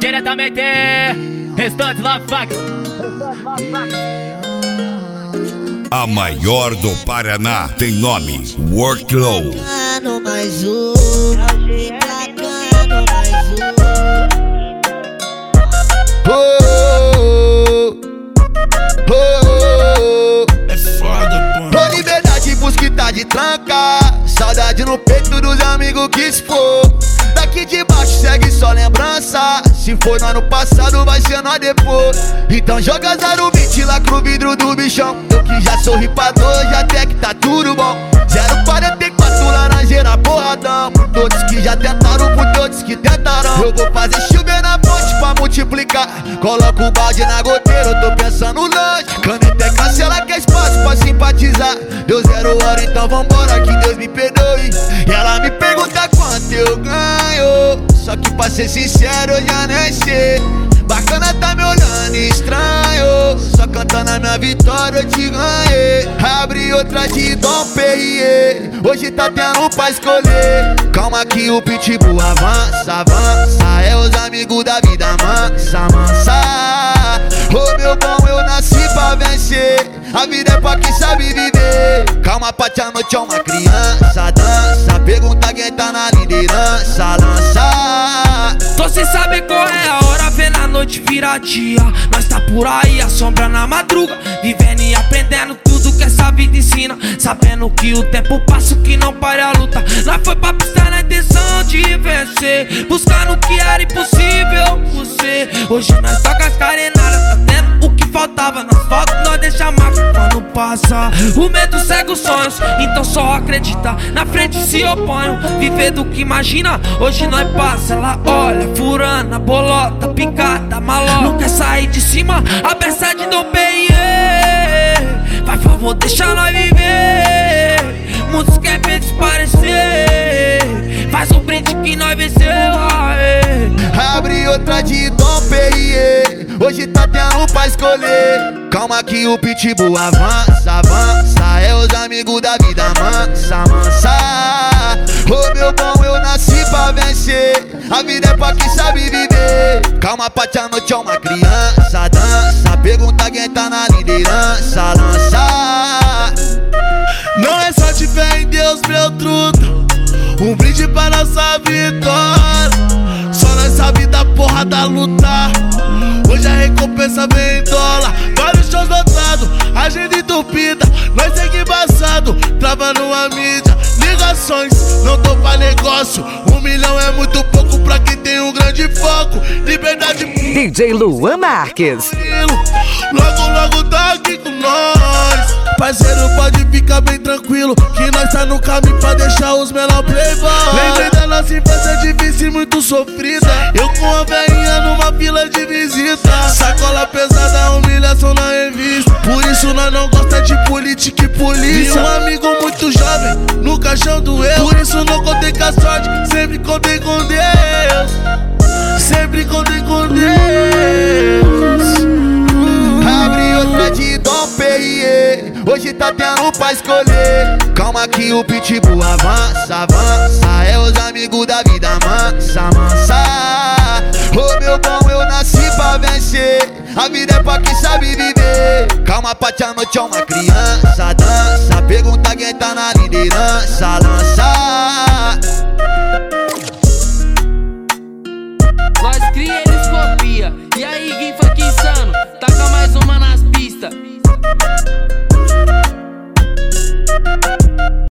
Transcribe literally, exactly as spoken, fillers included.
Diretamente, Restante Love Fuck. A maior do Paraná tem nome: Worklow. Bacana, mais um. Bacana, mais um. Oh, oh, oh. É foda, pô. Ô, liberdade, busca e tá de tranca. Saudade no peito dos amigos que se for. Daqui de baixo segue só lembrança. Se foi no ano passado, vai ser nós depois. Então joga zero vinte lá pro vidro do bichão. Eu que já sou ripador, já até que tá tudo bom. Zero quarenta e quatro laranjeira porradão. Por todos que já tentaram, por todos que tentaram. Eu vou fazer chover na fonte pra multiplicar. Coloco o balde na goteira, eu tô pensando longe. Caneta é cancela que é espaço pra simpatizar. Deu zero hora, então vambora, que Deus me perdoe. E ela me pergunta quanto eu ganho. Só que pra ser sincero eu já nem sei. Bacana tá me olhando estranho. Só cantando a minha vitória eu te ganhei. Abre outra de Dom Perrier. Hoje tá tendo pra escolher. Calma que o pitbull avança, avança. É os amigos da vida mansa, mansa. Ô meu bom, eu nasci pra vencer. A vida é pra quem sabe viver. Calma, Pati, a noite é uma criança. Dança, pergunta quem tá na liderança. Lança. Tô sem saber qual é a hora, vendo a noite virar dia. Nós tá por aí, a sombra na madruga. Vivendo e aprendendo tudo que essa vida ensina. Sabendo que o tempo passa, que não para a luta. Nós foi pra pista na intenção de vencer. Buscando o que era impossível por ser. Hoje nós toca as carenadas, tá tendo o que faltava. Nas fotos nós deixa a marca quando passa. O medo cega os sonhos, então só acredita. Na frente se oponham, viver do que imagina. Hoje nós passa, ela olha, furana, bolota, picada, maló. Não quer sair de cima, a beça de Dom Perrier. Vai, favor, deixa nós viver. Muitos querem ver desaparecer. Faz um brinde que nós venceu. Abre outra de Dom Perrier. Hoje tá tendo pra escolher. Calma que o pitbull avança, avança. É os amigos da vida mansa, mansa. Ô meu bom, eu nasci pra vencer. A vida é pra quem sabe viver. Calma, Pati, a noite é uma criança. Dança, pergunta quem tá na liderança. Lança. Não é só de fé em Deus, meu truta. Um brinde pra nossa vitória. Só nós sabe da porra da luta. Hoje a recompensa vem em dólar. Vários shows lotados, agenda entupida. Nós segue embaçado, travando a mídia. Ligações, não tô pra negócio. Um milhão é muito pouco pra quem tem um grande foco. Liberdade. D J Luan Marques. Logo, logo tá aqui com nós. Parceiro, pode ficar bem tranquilo, que nós tá no caminho pra deixar os menor playboy. Lembrei da nossa infância difícil e muito sofrida. Eu com a velhinha numa fila de visita. Sacola pesada, humilhação na revista. Por isso nós não gosta de política e polícia. E um amigo muito jovem no caixão do eu. Por isso não contei com a sorte, sempre contei com Deus. Sempre contei com Deus. Abre outra de Dom Perrier. Hoje tá tendo pra escolher. Calma que o pitbull avança, avança. É os amigos da vida mansa, mansa. Ô meu bom, eu nasci pra vencer. A vida é pra quem sabe viver. Calma, Pati, a noite é uma criança. Dança, pergunta quem tá na liderança. Lança. Nós cria, eles copia. E aí, quem foi que insano? Taca mais uma nas pistas.